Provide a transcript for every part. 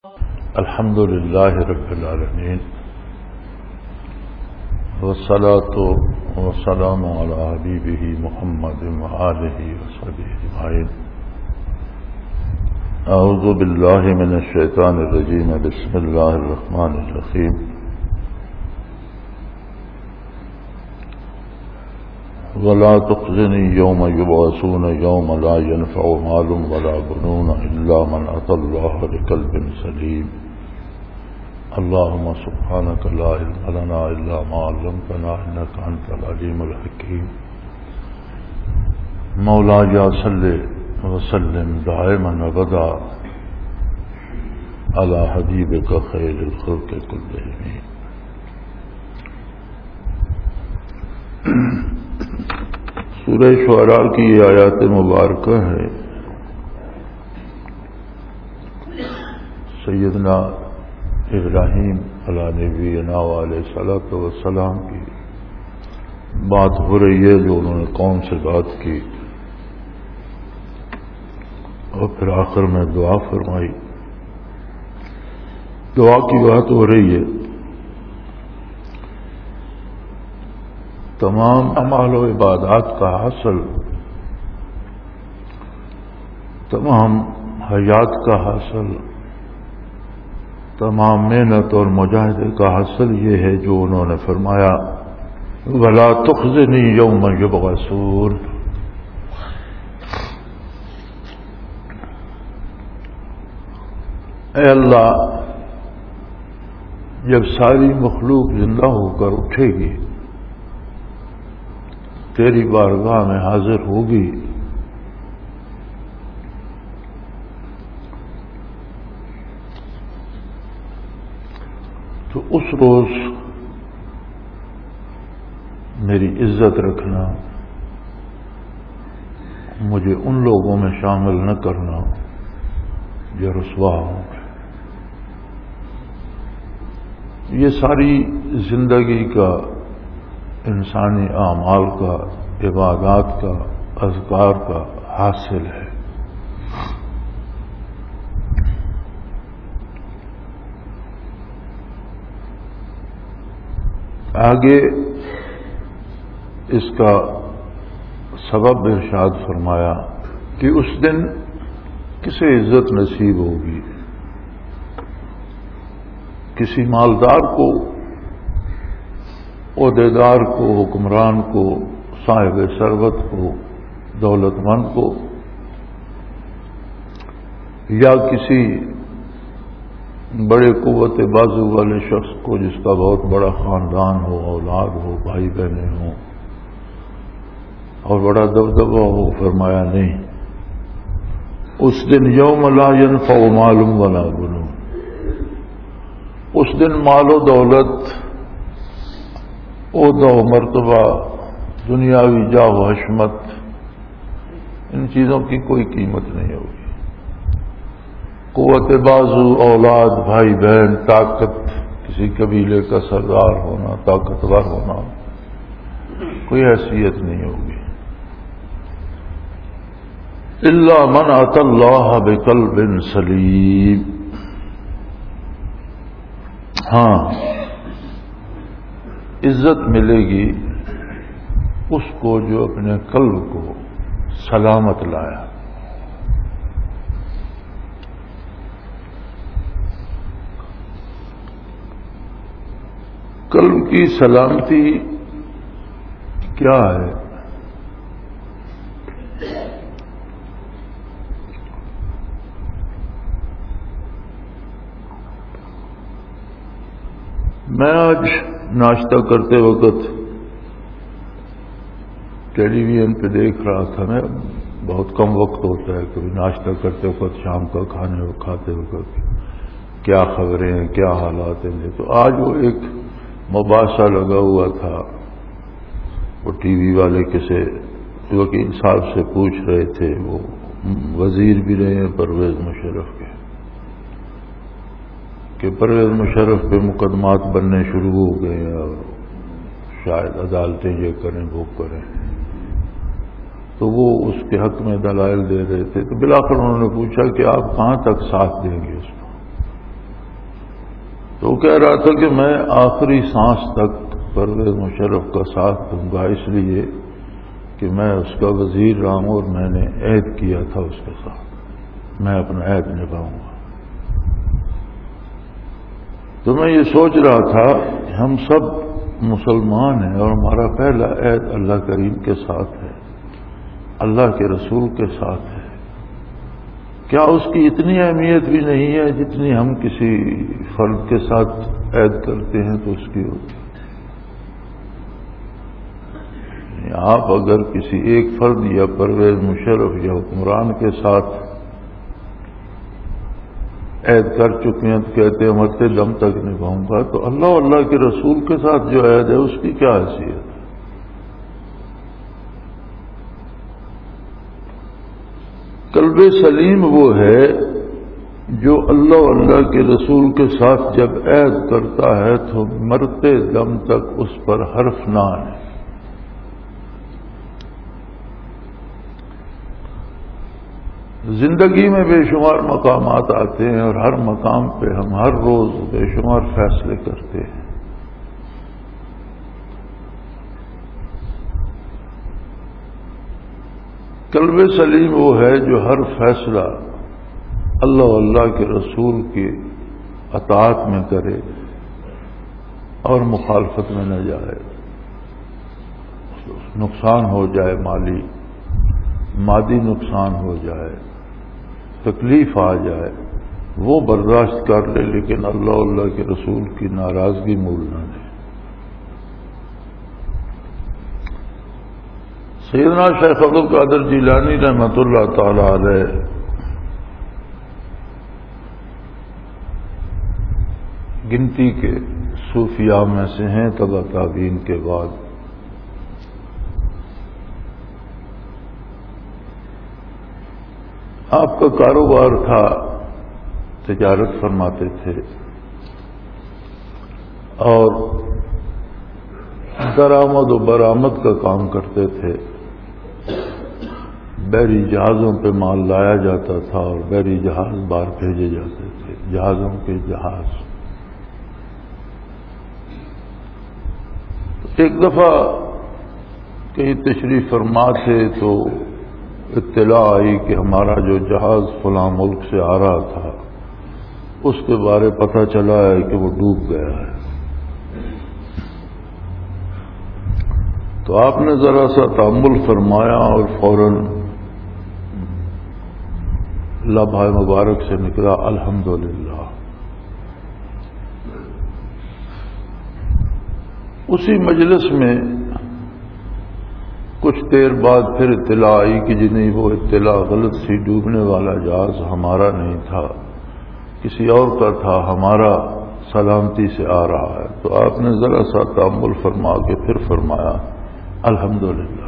الحمد للہ رب العالمین والصلاة والسلام علی حبیبہ محمد وآلہ وصحبہ اجمعین۔ اعوذ باللہ من الشیطان الرجیم، بسم اللہ الرحمن الرحیم۔ ولا تخزنی یوم یبعثون یوم لا ينفع مال ولا بنون الا من اتى اللہ بقلب سلیم۔ اللهم سبحانك لا علم لنا إلا ما علمتنا إنك أنت العليم الحكيم۔ مولاي صل وسلم دائما أبدا على حبيبك خير الخلق كلهم۔ سورہ شعراء کی یہ آیات مبارکہ ہے سیدنا ابراہیم علیہ نبینا علیہ الصلوۃ والسلام کی بات ہو رہی ہے، جو انہوں نے قوم سے بات کی اور پھر آخر میں دعا فرمائی۔ دعا کی بات ہو رہی ہے۔ تمام اعمال و عبادات کا حاصل، تمام حیات کا حاصل، تمام محنت اور مجاہدے کا حاصل یہ ہے جو انہوں نے فرمایا، وَلَا تُخْزِنِي يَوْمَ يُبْعَثُونَ۔ اے اللہ، جب ساری مخلوق زندہ ہو کر اٹھے گی، تیری بارگاہ میں حاضر ہوگی، تو اس روز میری عزت رکھنا، مجھے ان لوگوں میں شامل نہ کرنا جو رسوا ہوں۔ یہ ساری زندگی کا، انسانی اعمال کا، عبادات کا، اذکار کا حاصل ہے۔ آگے اس کا سبب ارشاد فرمایا کہ اس دن کسے عزت نصیب ہوگی؟ کسی مالدار کو، عہدیدار کو، حکمران کو، صاحب ثروت کو، دولت مند کو، یا کسی بڑے قوت بازو والے شخص کو جس کا بہت بڑا خاندان ہو، اولاد ہو، بھائی بہنیں ہوں اور بڑا دبدبہ ہو؟ فرمایا نہیں۔ اس دن یوم لا ينفع مال ولا بنون، اس دن مال و دولت، عہدہ و مرتبہ، دنیاوی جاہ و حشمت، ان چیزوں کی کوئی قیمت نہیں ہوگی۔ قوت بازو، اولاد، بھائی بہن، طاقت، کسی قبیلے کا سردار ہونا، طاقتور ہونا، کوئی حیثیت نہیں ہوگی۔ الا من اتى اللہ بقلب سلیم۔ ہاں، عزت ملے گی اس کو جو اپنے قلب کو سلامت لایا۔ قلب کی سلامتی کیا ہے؟ میں آج ناشتہ کرتے وقت ٹیلی ویژن پہ دیکھ رہا تھا، میں بہت کم وقت ہوتا ہے کبھی ناشتہ کرتے وقت، شام کا کھاتے وقت کیا خبریں ہیں، کیا حالات ہیں۔ تو آج وہ ایک مباحثہ لگا ہوا تھا، وہ ٹی وی والے کسی وکیل صاحب سے پوچھ رہے تھے، وہ وزیر بھی رہے ہیں پرویز مشرف کے، کہ پرویز مشرف پہ مقدمات بننے شروع ہو گئے اور شاید عدالتیں یہ کریں وہ کریں، تو وہ اس کے حق میں دلائل دے رہے تھے۔ تو بالآخر انہوں نے پوچھا کہ آپ کہاں تک ساتھ دیں گے اس کو؟ تو کہہ رہا تھا کہ میں آخری سانس تک پرویز مشرف کا ساتھ دوں گا، اس لیے کہ میں اس کا وزیر رہا ہوں اور میں نے عہد کیا تھا اس کے ساتھ، میں اپنا عہد نبھاؤں گا۔ تو میں یہ سوچ رہا تھا کہ ہم سب مسلمان ہیں اور ہمارا پہلا عہد اللہ کریم کے ساتھ ہے، اللہ کے رسول کے ساتھ ہے، کیا اس کی اتنی اہمیت بھی نہیں ہے جتنی ہم کسی فرد کے ساتھ عہد کرتے ہیں تو اس کی ہوتی ہے؟ آپ اگر کسی ایک فرد یا پرویز مشرف یا حکمران کے ساتھ عہد کر چکے ہیں تو کہتے ہیں مرتے دم تک نبھاؤں گا، تو اللہ اللہ کے رسول کے ساتھ جو عہد ہے اس کی کیا حیثیت ہے؟ قلب سلیم وہ ہے جو اللہ اللہ کے رسول کے ساتھ جب عہد کرتا ہے تو مرتے دم تک اس پر حرف نہ آئے۔ زندگی میں بے شمار مقامات آتے ہیں اور ہر مقام پہ ہم ہر روز بے شمار فیصلے کرتے ہیں۔ قلب سلیم وہ ہے جو ہر فیصلہ اللہ اللہ کے رسول کی اطاعت میں کرے اور مخالفت میں نہ جائے، نقصان ہو جائے، مادی نقصان ہو جائے، تکلیف آ جائے، وہ برداشت کر لے، لیکن اللہ اللہ کے رسول کی ناراضگی مول نہ دے۔ سیدنا شیخ عبد القادر جیلانی رحمۃ اللہ تعالی علیہ گنتی کے صوفیاء میں سے ہیں تبع تابعین کے بعد۔ آپ کا کاروبار تھا، تجارت فرماتے تھے اور درآمد و برآمد کا کام کرتے تھے۔ بحری جہازوں پہ مال لایا جاتا تھا اور بحری جہاز باہر بھیجے جاتے تھے، جہازوں کے جہاز۔ ایک دفعہ کہیں تشریف فرما تھے تو اطلاع آئی کہ ہمارا جو جہاز فلاں ملک سے آ رہا تھا اس کے بارے پتہ چلا ہے کہ وہ ڈوب گیا ہے۔ تو آپ نے ذرا سا تأمل فرمایا اور فوراً لبھائے مبارک سے نکلا الحمدللہ۔ اسی مجلس میں کچھ دیر بعد پھر اطلاع آئی کہ جی نہیں، وہ اطلاع غلط سی، ڈوبنے والا جہاز ہمارا نہیں تھا، کسی اور کا تھا، ہمارا سلامتی سے آ رہا ہے۔ تو آپ نے ذرا سا تأمل فرما کے پھر فرمایا الحمدللہ۔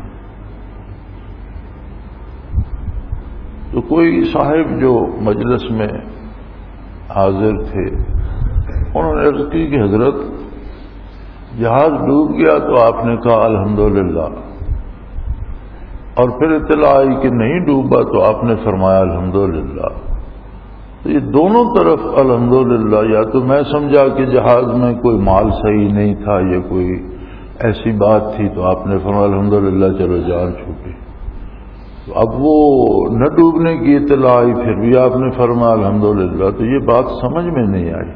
تو کوئی صاحب جو مجلس میں حاضر تھے انہوں نے عرض کی کہ حضرت جہاز ڈوب گیا تو آپ نے کہا الحمدللہ، اور پھر اطلاع آئی کہ نہیں ڈوبا تو آپ نے فرمایا الحمدللہ۔ تو یہ دونوں طرف الحمدللہ، یا تو میں سمجھا کہ جہاز میں کوئی مال صحیح نہیں تھا، یہ کوئی ایسی بات تھی تو آپ نے فرمایا الحمدللہ چلو جان چھوٹی۔ تو اب وہ نہ ڈوبنے کی اطلاع آئی پھر بھی آپ نے فرمایا الحمدللہ، تو یہ بات سمجھ میں نہیں آئی۔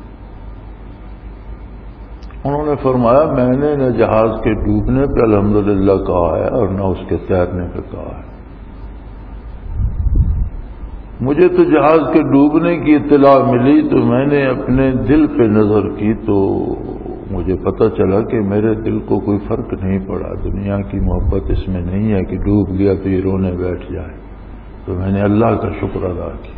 انہوں نے فرمایا میں نے نہ جہاز کے ڈوبنے پہ الحمدللہ کہا ہے اور نہ اس کے تیرنے پہ کہا ہے۔ مجھے تو جہاز کے ڈوبنے کی اطلاع ملی تو میں نے اپنے دل پہ نظر کی تو مجھے پتہ چلا کہ میرے دل کو کوئی فرق نہیں پڑا، دنیا کی محبت اس میں نہیں ہے کہ ڈوب گیا تو یہ رونے بیٹھ جائے۔ تو میں نے اللہ کا شکر ادا کیا،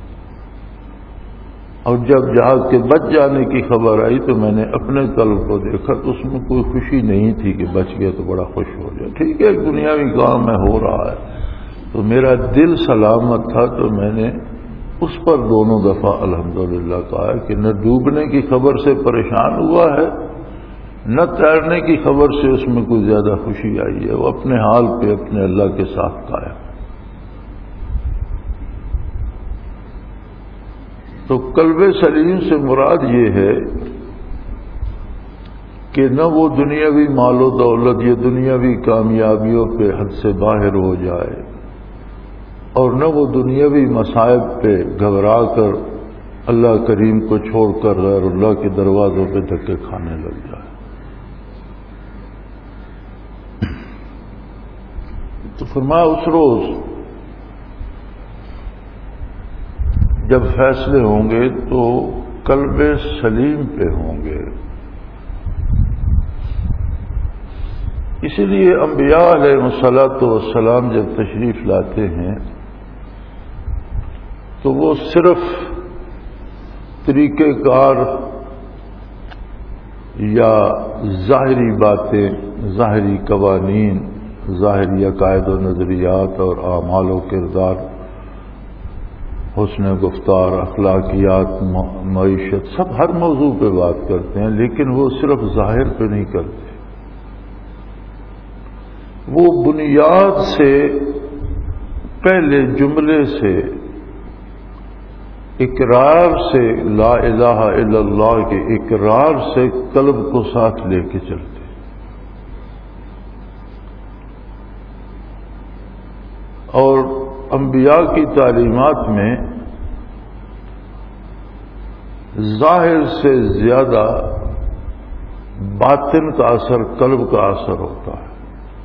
اور جب جہاز کے بچ جانے کی خبر آئی تو میں نے اپنے قلب کو دیکھا تو اس میں کوئی خوشی نہیں تھی کہ بچ گیا تو بڑا خوش ہو گیا، ٹھیک ہے ایک دنیاوی کام میں ہو رہا ہے، تو میرا دل سلامت تھا تو میں نے اس پر دونوں دفعہ الحمدللہ کہا کہ نہ ڈوبنے کی خبر سے پریشان ہوا ہے نہ تیرنے کی خبر سے اس میں کوئی زیادہ خوشی آئی ہے، وہ اپنے حال پہ اپنے اللہ کے ساتھ قائم۔ تو قلب سلیم سے مراد یہ ہے کہ نہ وہ دنیاوی مال و دولت یا دنیاوی کامیابیوں پہ حد سے باہر ہو جائے اور نہ وہ دنیاوی مصائب پہ گھبرا کر اللہ کریم کو چھوڑ کر غیر اللہ کے دروازوں پہ دھکے کھانے لگ جائے۔ تو فرمایا اس روز جب فیصلے ہوں گے تو قلب سلیم پہ ہوں گے۔ اسی لیے انبیاء علیہ الصلوۃ والسلام جب تشریف لاتے ہیں تو وہ صرف طریقہ کار یا ظاہری باتیں، ظاہری قوانین، ظاہری عقائد و نظریات اور اعمال و کردار، حسن گفتار، اخلاقیات، معیشت، سب ہر موضوع پہ بات کرتے ہیں، لیکن وہ صرف ظاہر پہ نہیں کرتے۔ وہ بنیاد سے، پہلے جملے سے، اقرار سے، لا الہ الا اللہ کے اقرار سے قلب کو ساتھ لے کے چلتے۔ اور انبیاء کی تعلیمات میں ظاہر سے زیادہ باطن کا اثر قلب کا اثر ہوتا ہے۔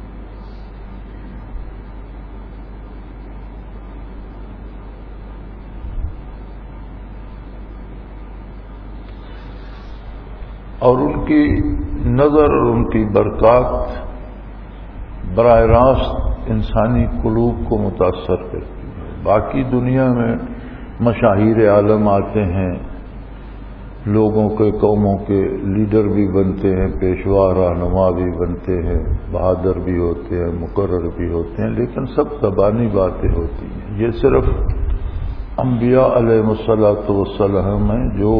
اور ان کی نظر اور ان کی برکات براہ راست انسانی قلوب کو متاثر کرتی ہے۔ باقی دنیا میں مشاہیر عالم آتے ہیں، لوگوں کے، قوموں کے لیڈر بھی بنتے ہیں، پیشوا رہنما بھی بنتے ہیں، بہادر بھی ہوتے ہیں، مقرر بھی ہوتے ہیں، لیکن سب زبانی باتیں ہوتی ہیں۔ یہ صرف انبیاء علیہ الصلوۃ والسلام ہیں جو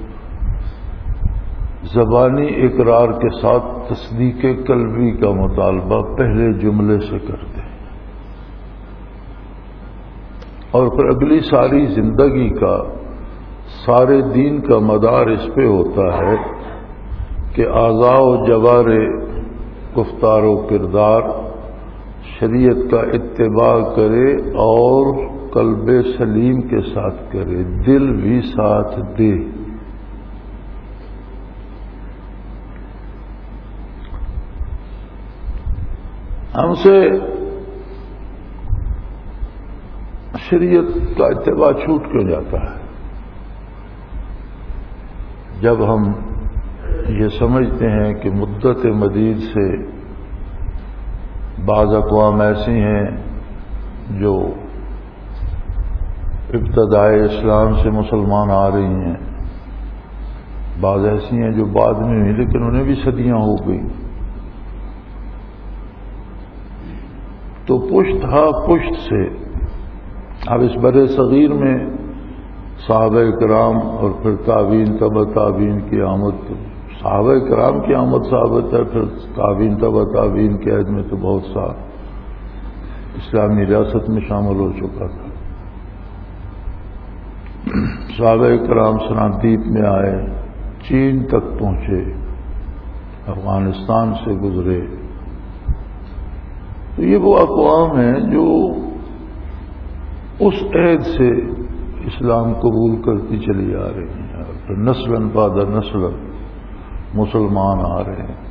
زبانی اقرار کے ساتھ تصدیق قلبی کا مطالبہ پہلے جملے سے کرتے ہیں، اور پھر اگلی ساری زندگی کا، سارے دین کا مدار اس پہ ہوتا ہے کہ اعضاء و جوارح، گفتار و کردار شریعت کا اتباع کرے اور قلب سلیم کے ساتھ کرے، دل بھی ساتھ دے۔ ہم سے شریعت کا اتباع چھوٹ کیوں جاتا ہے؟ جب ہم یہ سمجھتے ہیں کہ مدت مدید سے بعض اقوام ایسی ہیں جو ابتدائے اسلام سے مسلمان آ رہی ہیں، بعض ایسی ہیں جو بعد میں ہوئی لیکن انہیں بھی صدیاں ہو گئی، تو پشت ہا پشت سے اب اس برے صغیر میں صحابہ کرام اور پھر تابعین تبع تابعین کی آمد، صحابہ کرام کی آمد ثابت ہے، پھر تابعین تبع تابعین کے عہد میں تو بہت سا اسلامی ریاست میں شامل ہو چکا تھا۔ صحابہ کرام سرادیپ میں آئے، چین تک پہنچے، افغانستان سے گزرے، تو یہ وہ اقوام ہیں جو اس عہد سے اسلام قبول کرتی چلی آ رہی ہیں، اور پھر نسلاً بعد نسل مسلمان آ رہے ہیں۔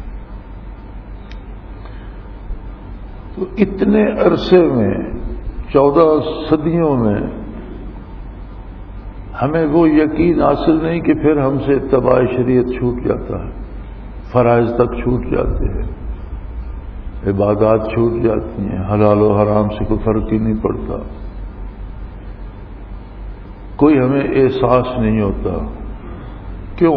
تو اتنے عرصے میں، 14 صدیوں میں، ہمیں وہ یقین حاصل نہیں کہ پھر ہم سے اتباع شریعت چھوٹ جاتا ہے، فرائض تک چھوٹ جاتے ہیں، عبادات چھوٹ جاتی ہیں، حلال و حرام سے کوئی فرق ہی نہیں پڑتا، کوئی ہمیں احساس نہیں ہوتا۔ کیوں؟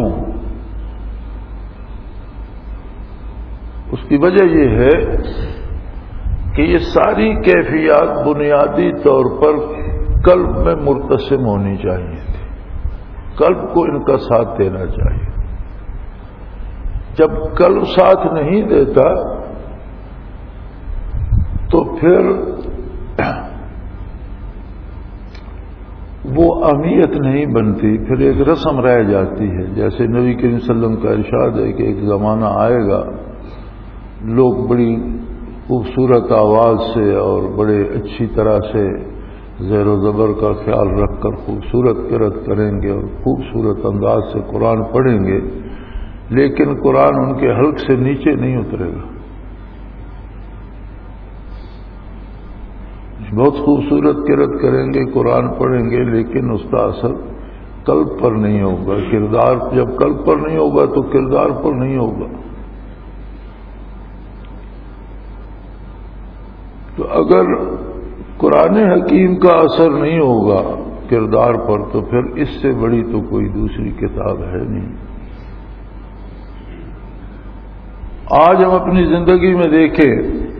اس کی وجہ یہ ہے کہ یہ ساری کیفیات بنیادی طور پر قلب میں مرتسم ہونی چاہیے تھی، قلب کو ان کا ساتھ دینا چاہیے۔ جب قلب ساتھ نہیں دیتا تو پھر وہ اہمیت نہیں بنتی، پھر ایک رسم رہ جاتی ہے. جیسے نبی کریم صلی اللہ علیہ وسلم کا ارشاد ہے کہ ایک زمانہ آئے گا لوگ بڑی خوبصورت آواز سے اور بڑے اچھی طرح سے زیر و زبر کا خیال رکھ کر خوبصورت قرأت کریں گے اور خوبصورت انداز سے قرآن پڑھیں گے، لیکن قرآن ان کے حلق سے نیچے نہیں اترے گا. بہت خوبصورت قرأت کریں گے، قرآن پڑھیں گے، لیکن اس کا اثر قلب پر نہیں ہوگا. کردار جب قلب پر نہیں ہوگا تو کردار پر نہیں ہوگا. تو اگر قرآن حکیم کا اثر نہیں ہوگا کردار پر تو پھر اس سے بڑی تو کوئی دوسری کتاب ہے نہیں. آج ہم اپنی زندگی میں دیکھیں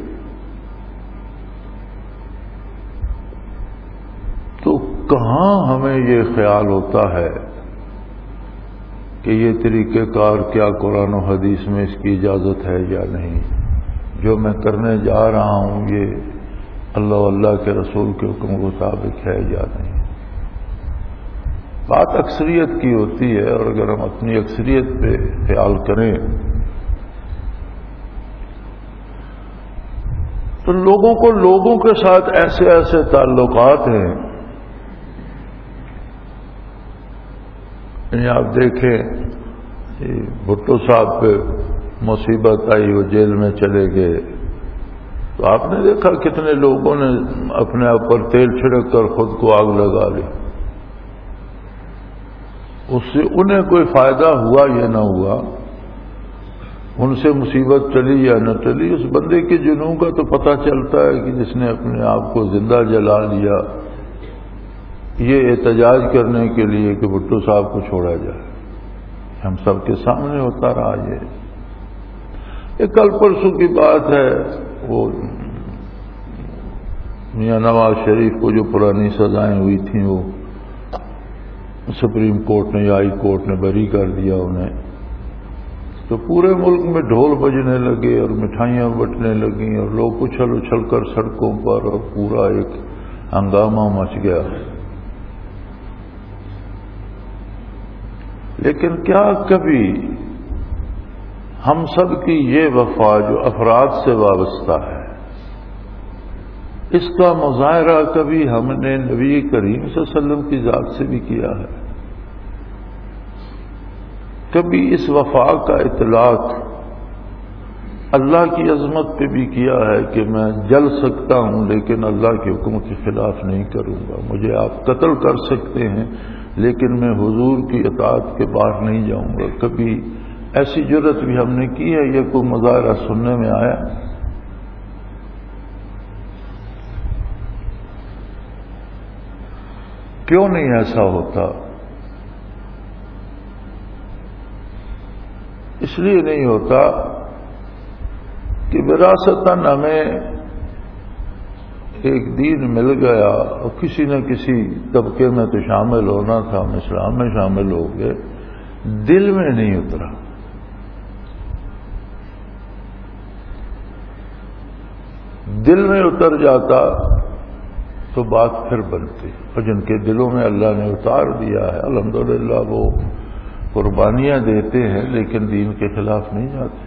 تو کہاں ہمیں یہ خیال ہوتا ہے کہ یہ طریقہ کار کیا قرآن و حدیث میں اس کی اجازت ہے یا نہیں، جو میں کرنے جا رہا ہوں یہ اللہ کے رسول کے حکم کے مطابق ہے یا نہیں. بات اکثریت کی ہوتی ہے، اور اگر ہم اپنی اکثریت پہ خیال کریں تو لوگوں کے ساتھ ایسے تعلقات ہیں. یعنی آپ دیکھیں بھٹو صاحب پہ مصیبت آئی، وہ جیل میں چلے گئے، تو آپ نے دیکھا کتنے لوگوں نے اپنے آپ پر تیل چھڑک کر خود کو آگ لگا لی. اس سے انہیں کوئی فائدہ ہوا یا نہ ہوا، ان سے مصیبت چلی یا نہ چلی، اس بندے کے جنون کا تو پتہ چلتا ہے کہ جس نے اپنے آپ کو زندہ جلا لیا یہ احتجاج کرنے کے لیے کہ بھٹو صاحب کو چھوڑا جائے. ہم سب کے سامنے ہوتا رہا. یہ کل پرسوں کی بات ہے، وہ میاں نواز شریف کو جو پرانی سزائیں ہوئی تھیں وہ سپریم کورٹ نے یا ہائی کورٹ نے بری کر دیا انہیں. تو پورے ملک میں ڈھول بجنے لگے اور مٹھائیاں بٹنے لگیں اور لوگ اچھل کر سڑکوں پر، اور پورا ایک ہنگامہ مچ گیا. لیکن کیا کبھی ہم سب کی یہ وفا جو افراد سے وابستہ ہے، اس کا مظاہرہ کبھی ہم نے نبی کریم صلی اللہ علیہ وسلم کی ذات سے بھی کیا ہے؟ کبھی اس وفا کا اطلاق اللہ کی عظمت پہ بھی کیا ہے کہ میں جل سکتا ہوں لیکن اللہ کے حکم کے خلاف نہیں کروں گا، مجھے آپ قتل کر سکتے ہیں لیکن میں حضور کی اطاعت کے باہر نہیں جاؤں گا؟ کبھی ایسی جرت بھی ہم نے کی ہے؟ یہ کوئی مظاہرہ سننے میں آیا؟ کیوں نہیں ایسا ہوتا؟ اس لیے نہیں ہوتا کہ وراثتاً ہمیں ایک دین مل گیا اور کسی نہ کسی طبقے میں تو شامل ہونا تھا، ہم اسلام میں شامل ہو گئے، دل میں نہیں اترا. دل میں اتر جاتا تو بات پھر بنتی. اور جن کے دلوں میں اللہ نے اتار دیا ہے الحمدللہ وہ قربانیاں دیتے ہیں لیکن دین کے خلاف نہیں جاتے.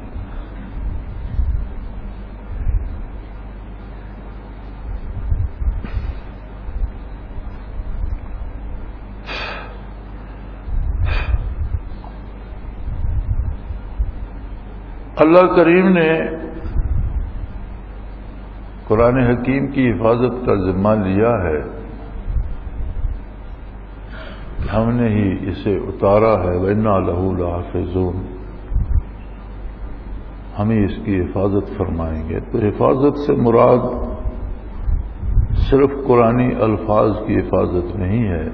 اللہ کریم نے قرآن حکیم کی حفاظت کا ذمہ لیا ہے، ہم نے ہی اسے اتارا ہے. وَإِنَّا لَهُ لَحَافِظُونَ، ہم ہی اس کی حفاظت فرمائیں گے. تو حفاظت سے مراد صرف قرآنی الفاظ کی حفاظت نہیں ہے.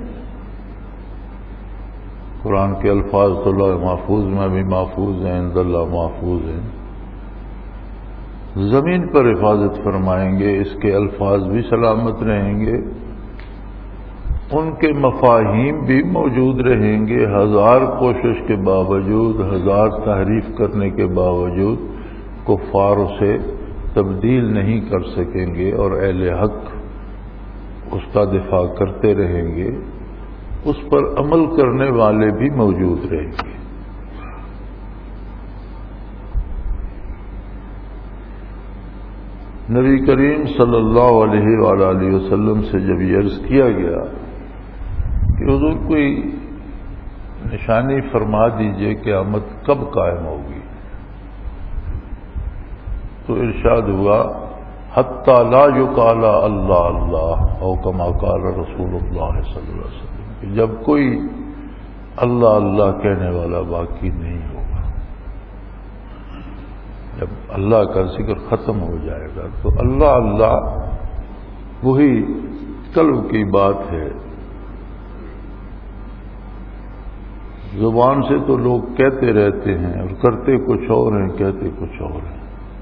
قرآن کے الفاظ تو اللہ محفوظ میں بھی محفوظ ہیں، عند اللہ محفوظ ہیں. زمین پر حفاظت فرمائیں گے، اس کے الفاظ بھی سلامت رہیں گے، ان کے مفاہیم بھی موجود رہیں گے. ہزار کوشش کے باوجود، ہزار تحریف کرنے کے باوجود کفار اسے تبدیل نہیں کر سکیں گے اور اہل حق اس کا دفاع کرتے رہیں گے. اس پر عمل کرنے والے بھی موجود رہیں گے۔ نبی کریم صلی اللہ علیہ وآلہ وسلم سے جب یہ عرض کیا گیا کہ حضور کوئی نشانی فرما دیجئے قیامت کب قائم ہوگی، تو ارشاد ہوا حتی لا یقال اللہ اللہ او کما قال رسول اللہ صلی اللہ علیہ وسلم، کہ جب کوئی اللہ اللہ کہنے والا باقی نہیں ہوگا، جب اللہ کا ذکر ختم ہو جائے گا تو اللہ اللہ وہی قلب کی بات ہے۔ زبان سے تو لوگ کہتے رہتے ہیں اور کرتے کچھ اور ہیں، کہتے کچھ اور ہیں۔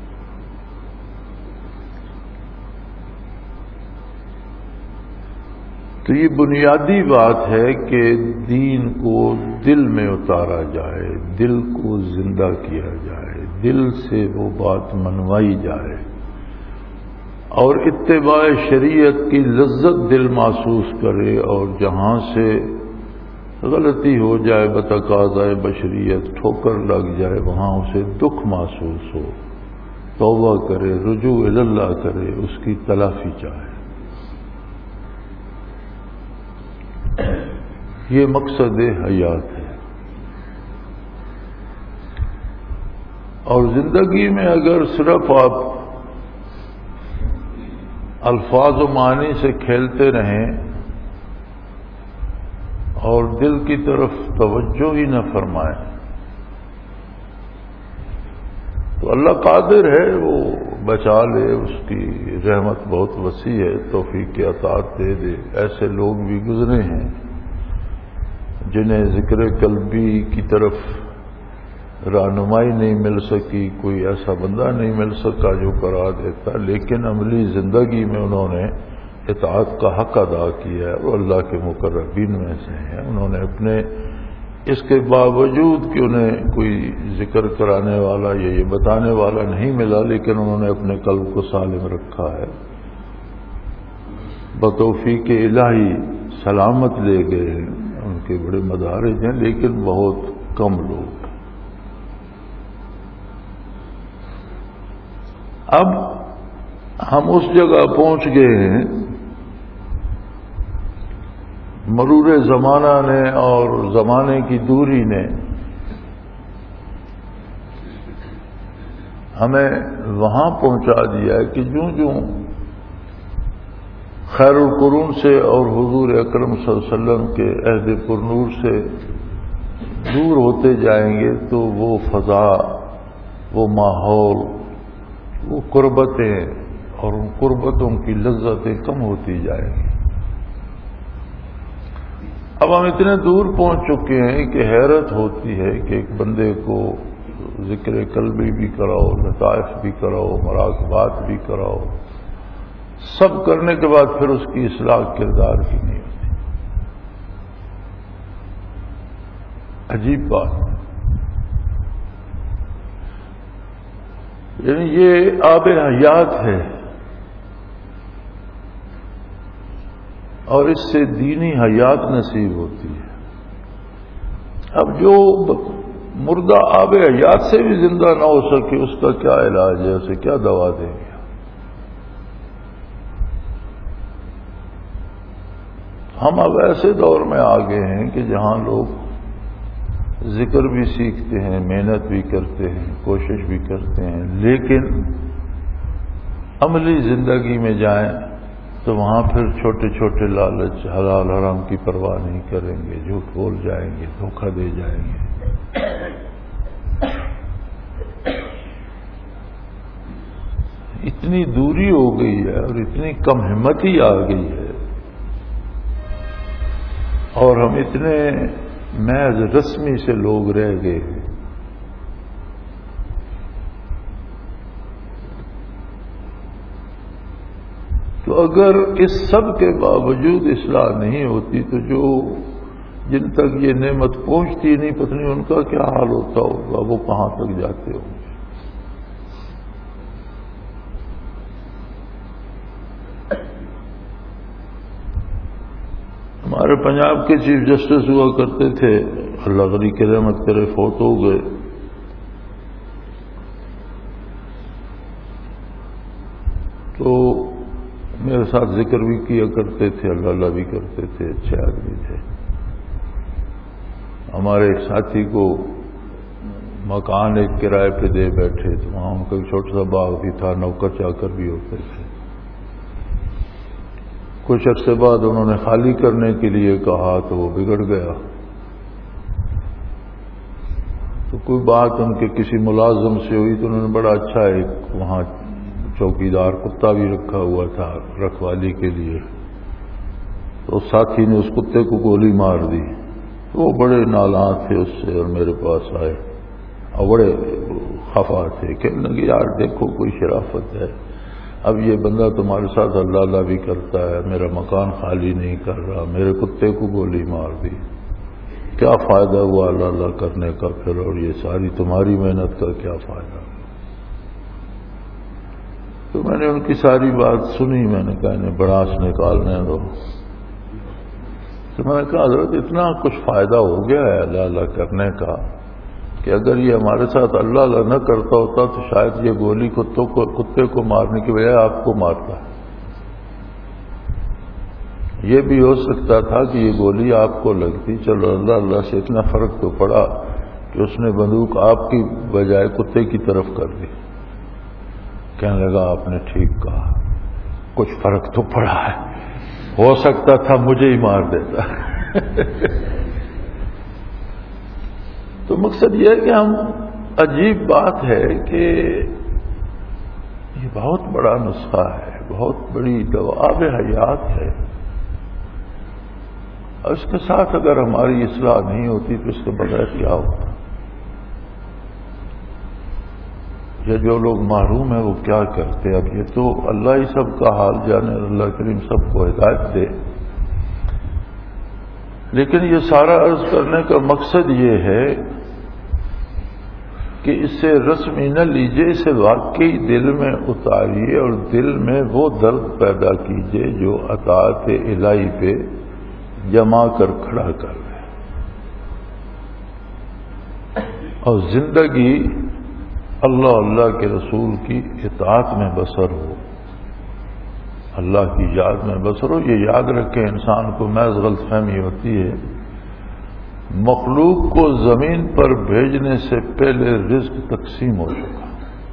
تو یہ بنیادی بات ہے کہ دین کو دل میں اتارا جائے، دل کو زندہ کیا جائے، دل سے وہ بات منوائی جائے اور اتباع شریعت کی لذت دل محسوس کرے، اور جہاں سے غلطی ہو جائے بتقاضائے بشریت ٹھوکر لگ جائے وہاں اسے دکھ محسوس ہو، توبہ کرے، رجوع اللہ کرے، اس کی تلافی چاہے۔ یہ مقصد حیات ہے۔ اور زندگی میں اگر صرف آپ الفاظ و معنی سے کھیلتے رہیں اور دل کی طرف توجہ ہی نہ فرمائیں تو اللہ قادر ہے، وہ بچا لے، اس کی رحمت بہت وسیع ہے، توفیق کی عطا دے دے۔ ایسے لوگ بھی گزرے ہیں جنہیں ذکر قلبی کی طرف رہنمائی نہیں مل سکی، کوئی ایسا بندہ نہیں مل سکا جو کرا دیتا، لیکن عملی زندگی میں انہوں نے اطاعت کا حق ادا کیا ہے اور اللہ کے مقربین میں سے ہیں۔ انہوں نے اپنے اس کے باوجود کہ انہیں کوئی ذکر کرانے والا یا یہ بتانے والا نہیں ملا، لیکن انہوں نے اپنے قلب کو سالم رکھا ہے، بتوفیق الہی سلامت لے گئے ہیں۔ ان کے بڑے مدارج ہیں، لیکن بہت کم لوگ۔ اب ہم اس جگہ پہنچ گئے ہیں، مرور زمانہ نے اور زمانے کی دوری نے ہمیں وہاں پہنچا دیا ہے کہ جوں جوں خیر القرون سے اور حضور اکرم صلی اللہ علیہ وسلم کے عہد پرنور سے دور ہوتے جائیں گے تو وہ فضا، وہ ماحول، وہ قربتیں اور ان قربتوں کی لذتیں کم ہوتی جائیں گی۔ اب ہم اتنے دور پہنچ چکے ہیں کہ حیرت ہوتی ہے کہ ایک بندے کو ذکر قلبی بھی کراؤ، لطائف بھی کراؤ، مراقبات بھی کراؤ، سب کرنے کے بعد پھر اس کی اصلاح کردار کی نہیں ہوتی۔ عجیب بات، یعنی یہ آب حیات ہے اور اس سے دینی حیات نصیب ہوتی ہے۔ اب جو مردہ آب حیات سے بھی زندہ نہ ہو سکے اس کا کیا علاج ہے، اسے کیا دوا دیں گے؟ ہم اب ایسے دور میں آ گئے ہیں کہ جہاں لوگ ذکر بھی سیکھتے ہیں، محنت بھی کرتے ہیں، کوشش بھی کرتے ہیں، لیکن عملی زندگی میں جائیں تو وہاں پھر چھوٹے چھوٹے لالچ، حلال حرام کی پرواہ نہیں کریں گے، جھوٹ بول جائیں گے، دھوکہ دے جائیں گے۔ اتنی دوری ہو گئی ہے اور اتنی کم ہمتی آ گئی ہے اور ہم اتنے محض رسمی سے لوگ رہ گئے ہیں۔ تو اگر اس سب کے باوجود اصلاح نہیں ہوتی تو جو جن تک یہ نعمت پہنچتی نہیں، پتہ نہیں ان کا کیا حال ہوتا ہوگا، وہ کہاں تک جاتے ہوں گے۔ ہمارے پنجاب کے چیف جسٹس ہوا کرتے تھے، اللہ غنی کی رحمت کرے، فوت ہو گئے۔ تو میرے ساتھ ذکر بھی کیا کرتے تھے، اللہ اللہ بھی کرتے تھے، اچھے آدمی تھے۔ ہمارے ایک ساتھی کو مکان ایک کرائے پہ دے بیٹھے، تو وہاں ان کا ایک چھوٹا سا باغ بھی تھا، نوکر چاکر بھی ہوتے تھے۔ کچھ عرصے بعد انہوں نے خالی کرنے کے لیے کہا تو وہ بگڑ گیا۔ تو کوئی بات ان کے کسی ملازم سے ہوئی تو انہوں نے بڑا اچھا ایک وہاں چوکیدار کتا بھی رکھا ہوا تھا رکھوالی کے لیے، تو ساتھی نے اس کتے کو گولی مار دی۔ تو وہ بڑے نالاں تھے اس سے، اور میرے پاس آئے اور بڑے خفا تھے، کہنے لگے یار دیکھو کوئی شرافت ہے، اب یہ بندہ تمہارے ساتھ اللہ اللہ بھی کرتا ہے، میرا مکان خالی نہیں کر رہا، میرے کتے کو گولی مار دی، کیا فائدہ ہوا اللہ اللہ کرنے کا پھر، اور یہ ساری تمہاری محنت کا کیا فائدہ؟ تو میں نے ان کی ساری بات سنی، میں نے کہا انہیں بڑاس نکالنے دو۔ تو میں نے کہا حضرت اتنا کچھ فائدہ ہو گیا ہے اللہ اللہ کرنے کا کہ اگر یہ ہمارے ساتھ اللہ اللہ نہ کرتا ہوتا تو شاید یہ گولی کتے کو مارنے کی بجائے آپ کو مارتا۔ یہ بھی ہو سکتا تھا کہ یہ گولی آپ کو لگتی، چلو اللہ اللہ سے اتنا فرق تو پڑا کہ اس نے بندوق آپ کی بجائے کتے کی طرف کر دی۔ کہنے لگا آپ نے ٹھیک کہا، کچھ فرق تو پڑا ہے، ہو سکتا تھا مجھے ہی مار دیتا۔ تو مقصد یہ ہے کہ ہم عجیب بات ہے کہ یہ بہت بڑا نسخہ ہے، بہت بڑی دواب حیات ہے، اور اس کے ساتھ اگر ہماری اصلاح نہیں ہوتی تو اس کے بغیر کیا ہوتا؟ یا جو لوگ محروم ہیں وہ کیا کرتے؟ اب یہ تو اللہ ہی سب کا حال جانے، اللہ کریم سب کو ہدایت دے، لیکن یہ سارا عرض کرنے کا مقصد یہ ہے کہ اسے رسمی نہ لیجیے، اسے واقعی دل میں اتاریے اور دل میں وہ درد پیدا کیجیے جو اطاعت الہی پہ جما کر کھڑا کر دے، اور زندگی اللہ اللہ کے رسول کی اطاعت میں بسر ہو، اللہ کی یاد میں بسر ہو۔ یہ یاد رکھیں انسان کو محض غلط فہمی ہوتی ہے، مخلوق کو زمین پر بھیجنے سے پہلے رزق تقسیم ہو چکا،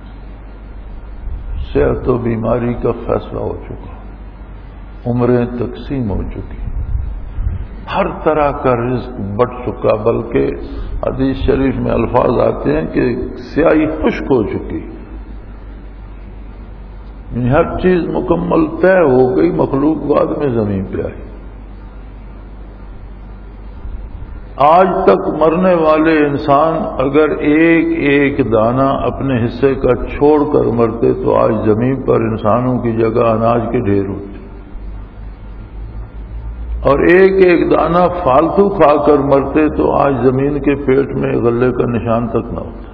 صحت و بیماری کا فیصلہ ہو چکا، عمریں تقسیم ہو چکی، ہر طرح کا رزق بٹ چکا، بلکہ حدیث شریف میں الفاظ آتے ہیں کہ سیاہی خشک ہو چکی، یعنی ہر چیز مکمل طے ہو گئی، مخلوق بعد میں زمین پہ آئی۔ آج تک مرنے والے انسان اگر ایک ایک دانہ اپنے حصے کا چھوڑ کر مرتے تو آج زمین پر انسانوں کی جگہ اناج کے ڈھیر ہوتے، اور ایک ایک دانہ فالتو کھا کر مرتے تو آج زمین کے پیٹ میں غلے کا نشان تک نہ ہوتا۔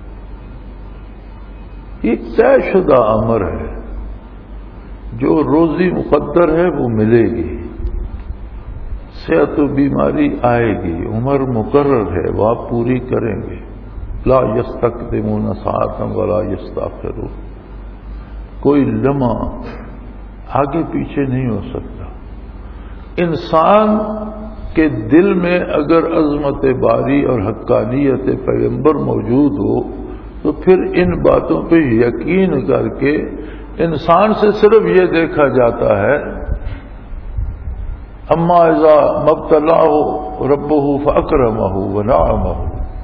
یہ طے شدہ امر ہے، جو روزی مقدر ہے وہ ملے گی، صحت و بیماری آئے گی، عمر مقرر ہے وہ آپ پوری کریں گے، لا یستقدمون ساعۃ ولا یستاخرون، کوئی لمحہ آگے پیچھے نہیں ہو سکتا۔ انسان کے دل میں اگر عظمت باری اور حقانیت پیغمبر موجود ہو تو پھر ان باتوں پہ یقین کر کے انسان سے صرف یہ دیکھا جاتا ہے اما اذا مبتلاه ربه فاکرمه ونعمه،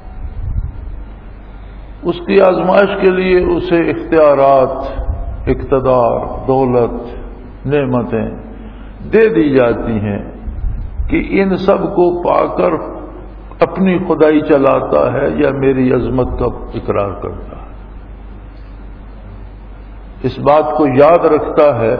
اس کی آزمائش کے لیے اسے اختیارات، اقتدار، دولت، نعمتیں دے دی جاتی ہیں کہ ان سب کو پا کر اپنی خدائی چلاتا ہے یا میری عظمت کا اقرار کرتا ہے، اس بات کو یاد رکھتا ہے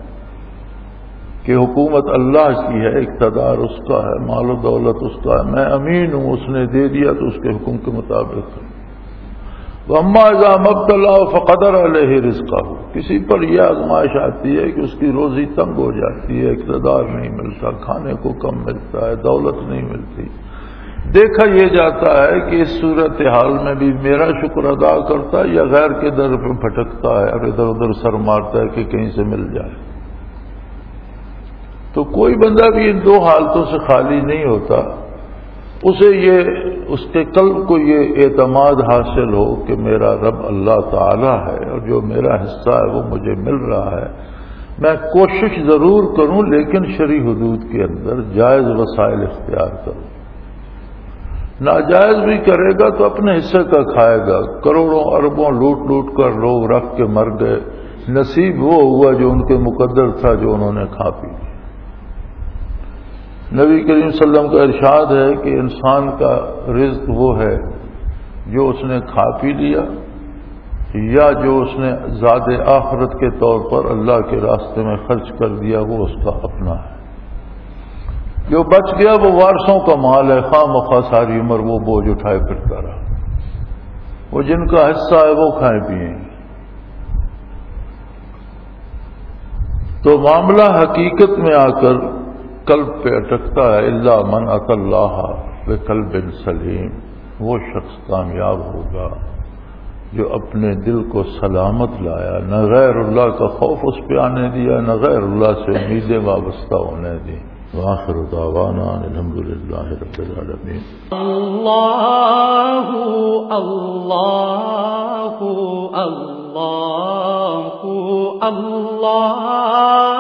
کہ حکومت اللہ کی ہے، اقتدار اس کا ہے، مال و دولت اس کا ہے، میں امین ہوں، اس نے دے دیا تو اس کے حکم کے مطابق، وَأَمَّا إِذَا مَا ابْتَلَاهُ فَقَدَرَ عَلَيْهِ رِزْقَهُ، کسی پر یہ آزمائش آتی ہے کہ اس کی روزی تنگ ہو جاتی ہے، اقتدار نہیں ملتا، کھانے کو کم ملتا ہے، دولت نہیں ملتی، دیکھا یہ جاتا ہے کہ اس صورتحال میں بھی میرا شکر ادا کرتا ہے یا غیر کے در پہ بھٹکتا ہے اور ادھر ادھر سر مارتا ہے کہ کہیں سے مل جائے۔ تو کوئی بندہ بھی ان دو حالتوں سے خالی نہیں ہوتا، اسے اس کے قلب کو یہ اعتماد حاصل ہو کہ میرا رب اللہ تعالی ہے اور جو میرا حصہ ہے وہ مجھے مل رہا ہے، میں کوشش ضرور کروں لیکن شرعی حدود کے اندر جائز وسائل اختیار کروں۔ ناجائز بھی کرے گا تو اپنے حصے کا کھائے گا، کروڑوں اربوں لوٹ لوٹ کر لوگ رکھ کے مر گئے، نصیب وہ ہوا جو ان کے مقدر تھا جو انہوں نے کھا پی۔ نبی کریم صلی اللہ علیہ وسلم کا ارشاد ہے کہ انسان کا رزق وہ ہے جو اس نے کھا پی لیا یا جو اس نے زاد آخرت کے طور پر اللہ کے راستے میں خرچ کر دیا، وہ اس کا اپنا ہے۔ جو بچ گیا وہ وارثوں کا مال ہے، خواہ مخواہ ساری عمر وہ بوجھ اٹھائے پھرتا رہا، وہ جن کا حصہ ہے وہ کھائیں پیئیں۔ تو معاملہ حقیقت میں آ کر قلب پہ اٹکتا ہے۔ الا من اتى اللہ بقلب سلیم، وہ شخص کامیاب ہوگا جو اپنے دل کو سلامت لایا، نہ غیر اللہ کا خوف اس پہ آنے دیا، نہ غیر اللہ سے امیدیں وابستہ ہونے دی۔ وآخر دعوانا الحمد للہ رب العالمین۔ اللہ اللہ اللہ اللہ